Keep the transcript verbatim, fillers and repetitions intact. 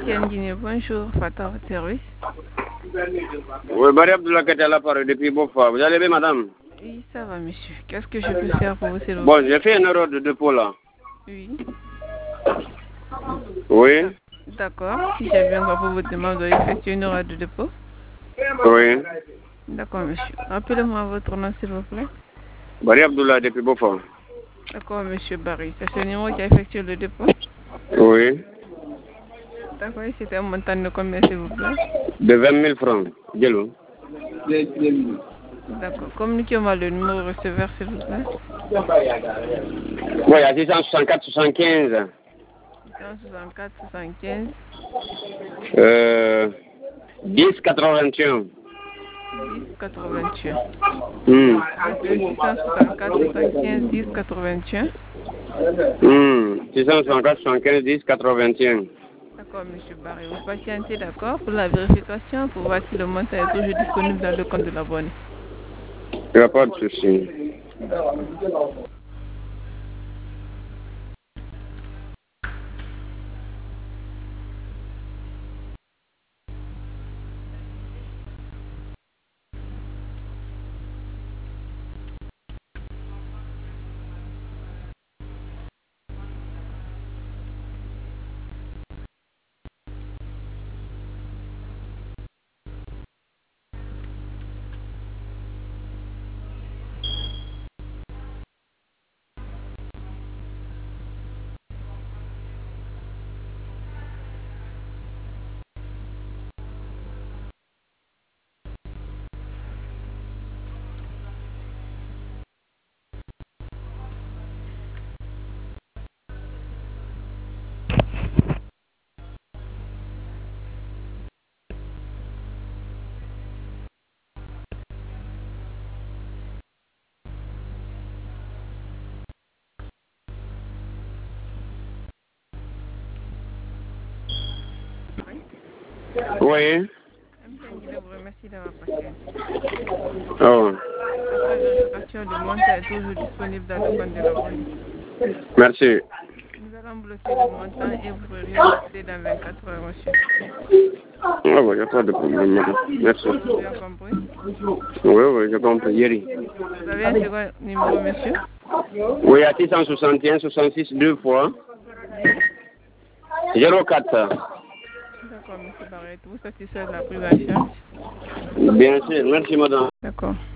Etienne Guinée, bonjour, Fata, votre service. Oui, Barry Abdullah Kati à l'appareil depuis Beaufort. Vous allez bien, madame? Oui, ça va, monsieur. Qu'est-ce que je peux faire pour vous, s'il vous plaît? Bon, j'ai fait une erreur de dépôt là. Oui. Oui. D'accord. Si j'ai bien compris votre demande, vous doit effectuer une erreur de dépôt. Oui. D'accord, monsieur. Rappelez-moi votre nom, s'il vous plaît. Barry Abdullah depuis Beaufort. D'accord, monsieur Barry. C'est ce numéro qui a effectué le dépôt? Oui. D'accord, et c'était un montant de combien, s'il vous plaît? De vingt mille francs. Diallo. D'accord. Communiquez-moi le numéro receveur, s'il vous plaît. Oui, à six cent soixante-quatre soixante-quinze. six cent soixante-quatre soixante-quinze. Euh, dix quatre-vingt-un. dix quatre-vingt-un. Hmm. six cent soixante-quatre soixante-quinze dix quatre-vingt-un. Hmm. six cent soixante-quatre soixante-quinze dix quatre-vingt-un. D'accord, monsieur Barry. Vous patientez, d'accord, pour la vérification, pour voir si le montant est toujours disponible dans le compte de l'abonné. Il n'y a pas de souci. Oui. Je vous remercie d'avoir patienté. Oh. Après vérification, le montant est toujours disponible dans le compte de l'abonné. Merci. Nous allons bloquer le montant et vous ferez réaliser dans vingt-quatre heures, monsieur. Ah, il n'y a pas de problème, madame. Merci. Vous avez bien compris? Oui, oui, j'ai compris. Yeri. Vous avez un second numéro, monsieur? Oui, à six cent soixante et un soixante-six deux fois. Oui. zéro quatre. D'accord, monsieur Barrett. Vous satisfaites de la prise en charge? Bien sûr. Merci, madame. D'accord.